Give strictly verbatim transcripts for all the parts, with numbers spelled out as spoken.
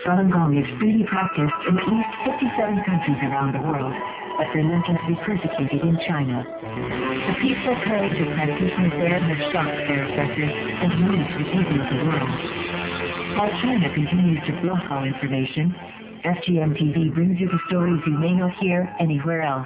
Falun Gong is freely practiced in at least fifty-seven countries around the world, but relentlessly persecuted in China. The peaceful courage of practitioners there has shocked their oppressors and moved the thinking of the world. While China continues to block all information, F G M T V brings you the stories you may not hear anywhere else.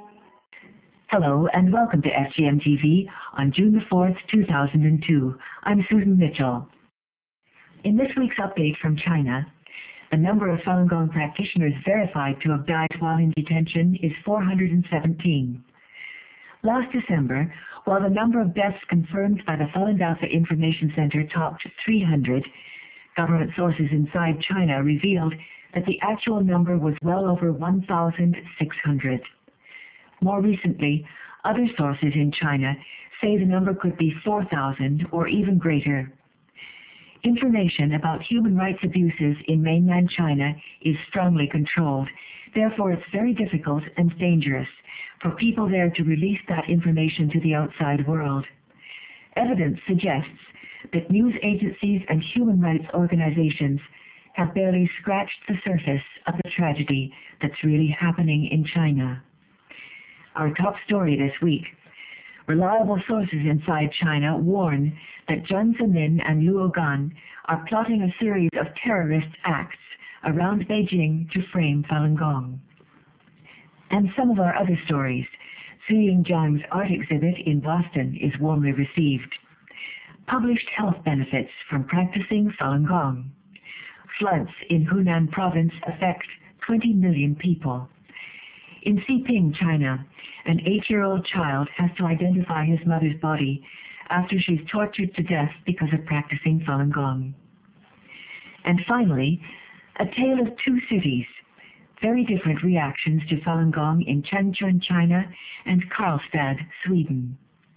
Hello and welcome to F G M T V on June the fourth, two thousand two. I'm Susan Mitchell. In this week's update from China, the number of Falun Gong practitioners verified to have died while in detention is four hundred seventeen. Last December, while the number of deaths confirmed by the Falun Dafa Information Center topped three hundred, government sources inside China revealed that the actual number was well over one thousand six hundred. More recently, other sources in China say the number could be four thousand or even greater. Information about human rights abuses in mainland China is strongly controlled. Therefore, it's very difficult and dangerous for people there to release that information to the outside world. Evidence suggests that news agencies and human rights organizations have barely scratched the surface of the tragedy that's really happening in China. Our top story this week: reliable sources inside China warn that Jiang Zemin and Luo Gan are plotting a series of terrorist acts around Beijing to frame Falun Gong. And some of our other stories. Seeing Jiang's art exhibit in Boston is warmly received. Published health benefits from practicing Falun Gong. Floods in Hunan province affect twenty million people. In Xiping, China, an eight-year-old child has to identify his mother's body after she's tortured to death because of practicing Falun Gong. And finally, a tale of two cities, very different reactions to Falun Gong in Changchun, China, and Karlstad, Sweden.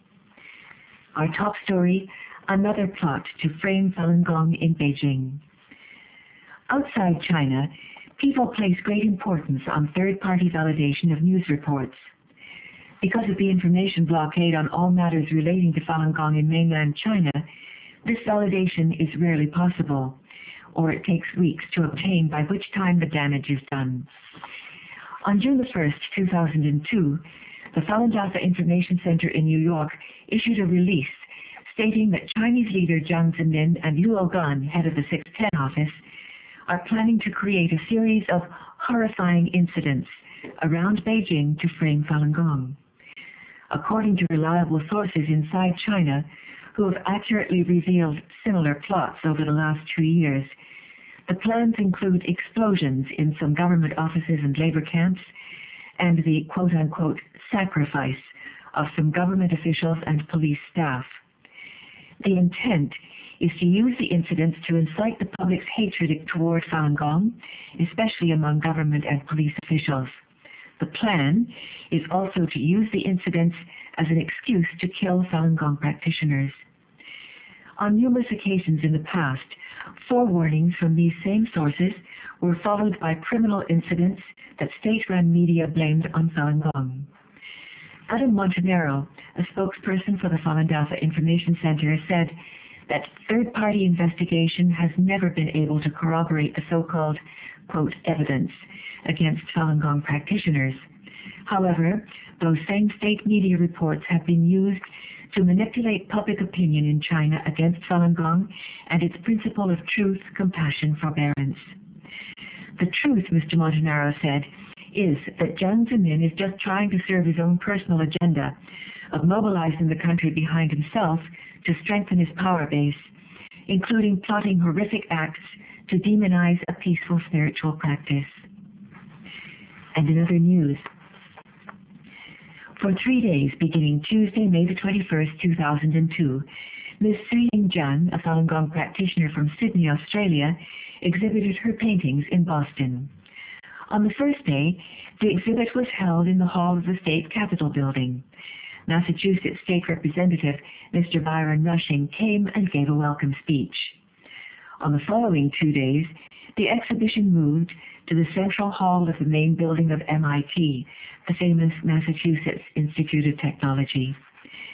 Our top story: another plot to frame Falun Gong in Beijing. Outside China, people place great importance on third-party validation of news reports. Because of the information blockade on all matters relating to Falun Gong in mainland China, this validation is rarely possible, or it takes weeks to obtain, by which time the damage is done. On June the first, two thousand two, the Falun Dafa Information Center in New York issued a release stating that Chinese leader Jiang Zemin and Luo Gan, head of the six ten office, are planning to create a series of horrifying incidents around Beijing to frame Falun Gong. According to reliable sources inside China, who have accurately revealed similar plots over the last two years, the plans include explosions in some government offices and labor camps, and the quote-unquote sacrifice of some government officials and police staff. The intent is to use the incidents to incite the public's hatred toward Falun Gong, especially among government and police officials. The plan is also to use the incidents as an excuse to kill Falun Gong practitioners. On numerous occasions in the past, forewarnings from these same sources were followed by criminal incidents that state-run media blamed on Falun Gong. Adam Montanaro, a spokesperson for the Falun Dafa Information Center, said that third-party investigation has never been able to corroborate the so-called, quote, evidence against Falun Gong practitioners. However, those same state media reports have been used to manipulate public opinion in China against Falun Gong and its principle of truth, compassion, forbearance. The truth, Mister Montanaro said, is that Jiang Zemin is just trying to serve his own personal agenda of mobilizing the country behind himself to strengthen his power base, including plotting horrific acts to demonize a peaceful spiritual practice. And in other news, for three days beginning Tuesday, May the twenty-first, two thousand two, Miz Suying Jiang, a Falun Gong practitioner from Sydney, Australia, exhibited her paintings in Boston. On the first day, the exhibit was held in the hall of the state capitol building. Massachusetts State Representative Mister Byron Rushing came and gave a welcome speech. On the following two days, the exhibition moved to the central hall of the main building of M I T, the famous Massachusetts Institute of Technology.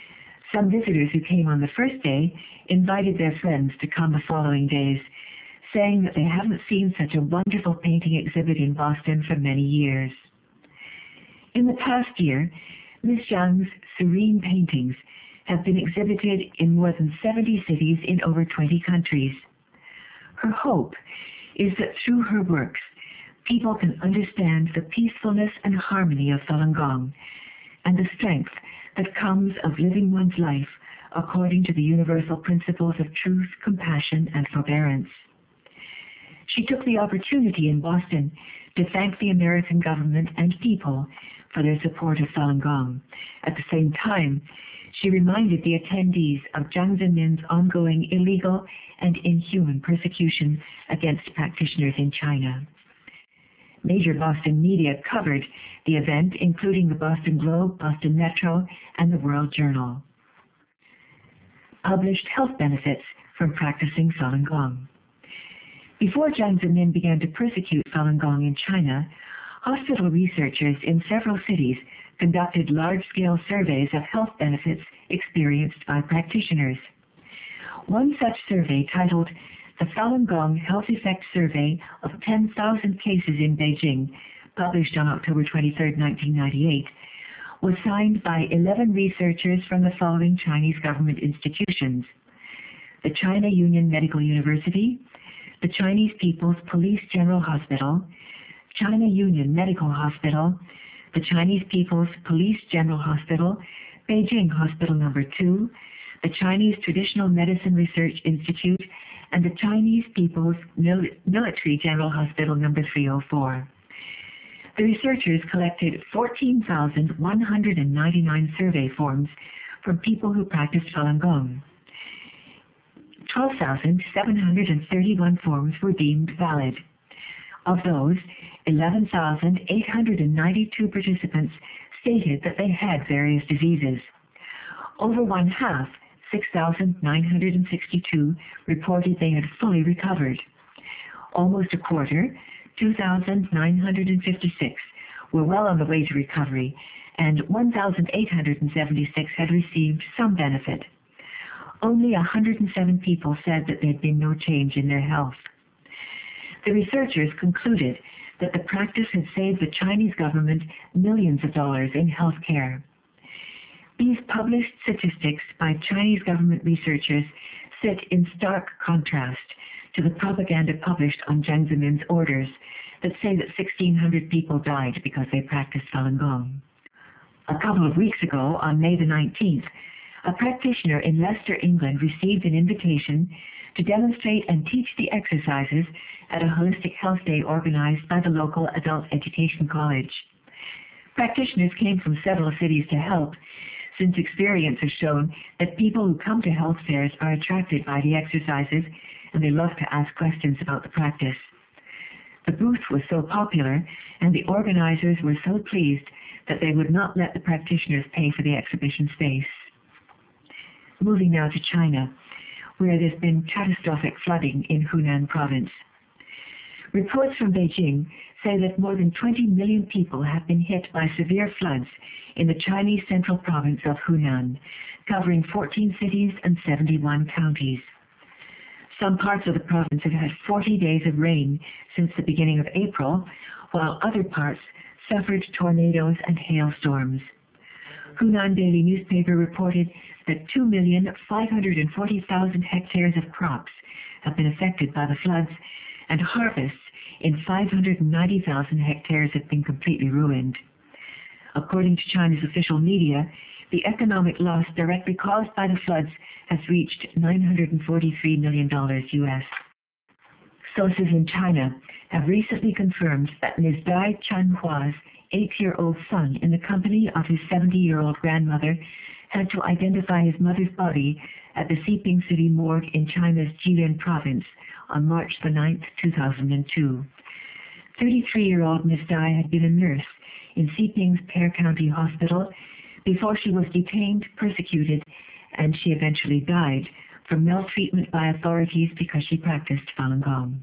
Some visitors who came on the first day invited their friends to come the following days, saying that they haven't seen such a wonderful painting exhibit in Boston for many years. In the past year, Miz Zhang's serene paintings have been exhibited in more than seventy cities in over twenty countries. Her hope is that through her works, people can understand the peacefulness and harmony of Falun Gong and the strength that comes of living one's life according to the universal principles of truth, compassion, and forbearance. She took the opportunity in Boston to thank the American government and people for their support of Falun Gong. At the same time, she reminded the attendees of Jiang Zemin's ongoing illegal and inhuman persecution against practitioners in China. Major Boston media covered the event, including the Boston Globe, Boston Metro, and the World Journal. Published health benefits from practicing Falun Gong. Before Jiang Zemin began to persecute Falun Gong in China, hospital researchers in several cities conducted large-scale surveys of health benefits experienced by practitioners. One such survey, titled The Falun Gong Health Effect Survey of ten thousand Cases in Beijing, published on October twenty-third, nineteen ninety-eight, was signed by eleven researchers from the following Chinese government institutions: the China Union Medical University, the Chinese People's Police General Hospital, China Union Medical Hospital, the Chinese People's Police General Hospital, Beijing Hospital Number two, the Chinese Traditional Medicine Research Institute, and the Chinese People's Mil- Military General Hospital Number three oh four. The researchers collected fourteen thousand one hundred ninety-nine survey forms from people who practiced Falun Gong. twelve thousand seven hundred thirty-one forms were deemed valid. Of those, eleven thousand eight hundred ninety-two participants stated that they had various diseases. Over one half, six thousand nine hundred sixty-two, reported they had fully recovered. Almost a quarter, two thousand nine hundred fifty-six, were well on the way to recovery, and one thousand eight hundred seventy-six had received some benefit. Only one hundred seven people said that there had been no change in their health. The researchers concluded that the practice had saved the Chinese government millions of dollars in health care. These published statistics by Chinese government researchers sit in stark contrast to the propaganda published on Jiang Zemin's orders that say that sixteen hundred people died because they practiced Falun Gong. A couple of weeks ago, on May the nineteenth, a practitioner in Leicester, England, received an invitation to demonstrate and teach the exercises at a holistic health day organized by the local adult education college. Practitioners came from several cities to help, since experience has shown that people who come to health fairs are attracted by the exercises and they love to ask questions about the practice. The booth was so popular and the organizers were so pleased that they would not let the practitioners pay for the exhibition space. Moving now to China, where there's been catastrophic flooding in Hunan province. Reports from Beijing say that more than twenty million people have been hit by severe floods in the Chinese central province of Hunan, covering fourteen cities and seventy-one counties. Some parts of the province have had forty days of rain since the beginning of April, while other parts suffered tornadoes and hailstorms. Hunan Daily newspaper reported that two million five hundred forty thousand hectares of crops have been affected by the floods, and harvests in five hundred ninety thousand hectares have been completely ruined. According to China's official media, the economic loss directly caused by the floods has reached nine hundred forty-three million dollars U S. Sources in China have recently confirmed that Miz Dai Chanhua's eight-year-old son, in the company of his seventy-year-old grandmother, had to identify his mother's body at the Xiping City morgue in China's Jilin province on March the ninth, two thousand two. thirty-three-year-old Miz Dai had been a nurse in Xiping's Pear County Hospital before she was detained, persecuted, and she eventually died from maltreatment by authorities because she practiced Falun Gong.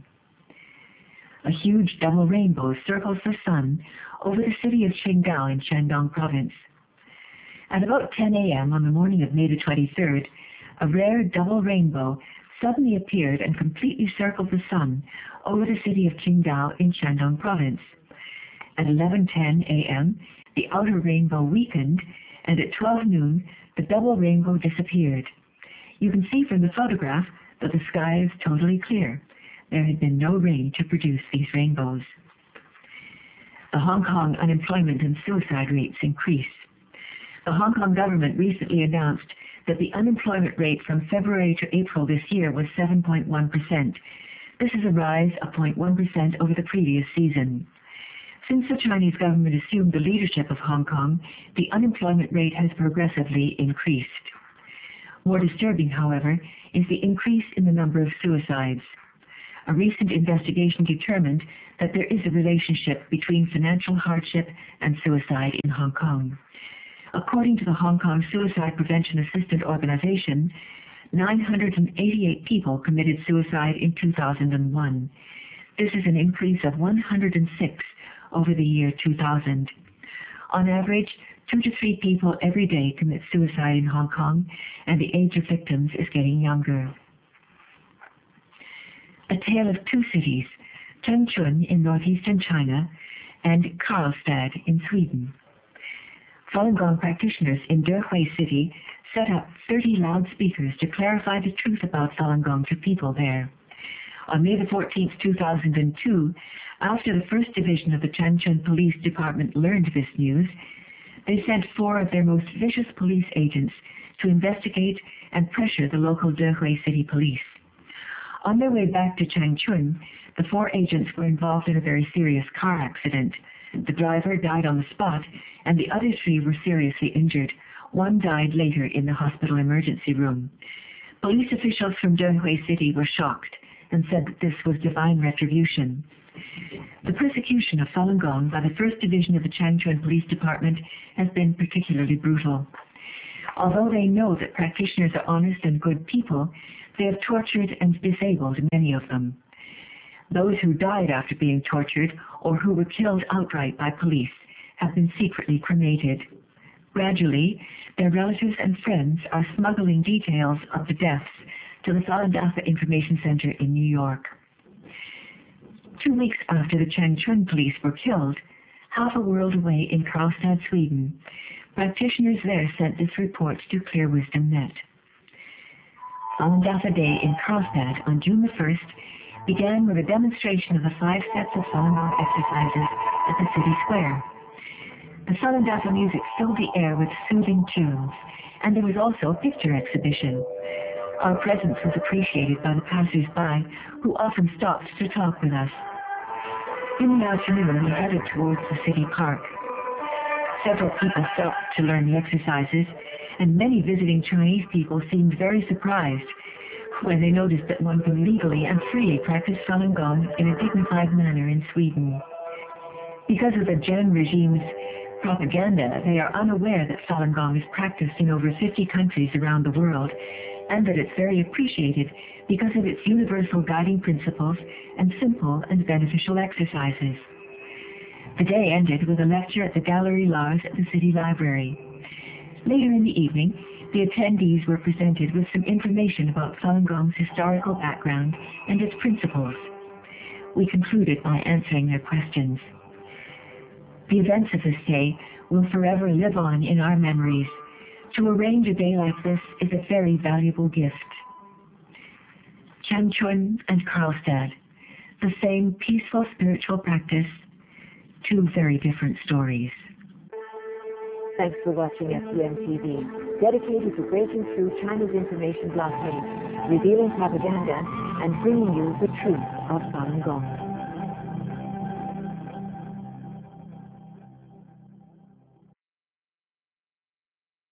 A huge double rainbow circles the sun over the city of Qingdao in Shandong province. At about ten a m on the morning of May the twenty-third, a rare double rainbow suddenly appeared and completely circled the sun over the city of Qingdao in Shandong province. At eleven ten a m, the outer rainbow weakened, and at twelve noon, the double rainbow disappeared. You can see from the photograph that the sky is totally clear. There had been no rain to produce these rainbows. The Hong Kong unemployment and suicide rates increase. The Hong Kong government recently announced that the unemployment rate from February to April this year was seven point one percent. This is a rise of zero point one percent over the previous season. Since the Chinese government assumed the leadership of Hong Kong, the unemployment rate has progressively increased. More disturbing, however, is the increase in the number of suicides. A recent investigation determined that there is a relationship between financial hardship and suicide in Hong Kong. According to the Hong Kong Suicide Prevention Assistance Organization, nine hundred eighty-eight people committed suicide in two thousand one. This is an increase of one hundred six over the year two thousand. On average, two to three people every day commit suicide in Hong Kong, and the age of victims is getting younger. A tale of two cities, Changchun in northeastern China and Karlstad in Sweden. Falun Gong practitioners in Dehui City set up thirty loudspeakers to clarify the truth about Falun Gong to people there. On May the fourteenth, two thousand two, after the first division of the Changchun Police Department learned this news, they sent four of their most vicious police agents to investigate and pressure the local Dehui City police. On their way back to Changchun, the four agents were involved in a very serious car accident. The driver died on the spot, and the other three were seriously injured. One died later in the hospital emergency room. Police officials from Dehui City were shocked and said that this was divine retribution. The persecution of Falun Gong by the first Division of the Changchun Police Department has been particularly brutal. Although they know that practitioners are honest and good people, they have tortured and disabled many of them. Those who died after being tortured or who were killed outright by police have been secretly cremated. Gradually, their relatives and friends are smuggling details of the deaths to the Falun Dafa Information Center in New York. Two weeks after the Changchun police were killed, half a world away in Karlstad, Sweden, practitioners there sent this report to Clear Wisdom Net. Falun Dafa Day in Karlstad on June the first began with a demonstration of the five sets of Falun Gong exercises at the city square. The Falun Dafa music filled the air with soothing tunes, and there was also a picture exhibition. Our presence was appreciated by the passers-by, who often stopped to talk with us. In the afternoon, we headed towards the city park. Several people stopped to learn the exercises, and many visiting Chinese people seemed very surprised when they noticed that one can legally and freely practice Falun Gong in a dignified manner in Sweden. Because of the Zhen regime's propaganda, they are unaware that Falun Gong is practiced in over fifty countries around the world, and that it's very appreciated because of its universal guiding principles and simple and beneficial exercises. The day ended with a lecture at the Galerie Lars at the City Library. Later in the evening, the attendees were presented with some information about Falun Gong's historical background and its principles. We concluded by answering their questions. The events of this day will forever live on in our memories. To arrange a day like this is a very valuable gift. Changchun and Karlstad, the same peaceful spiritual practice, two very different stories. Thanks for watching S U M T V, dedicated to breaking through China's information blockade, revealing propaganda, and bringing you the truth of Falun Gong.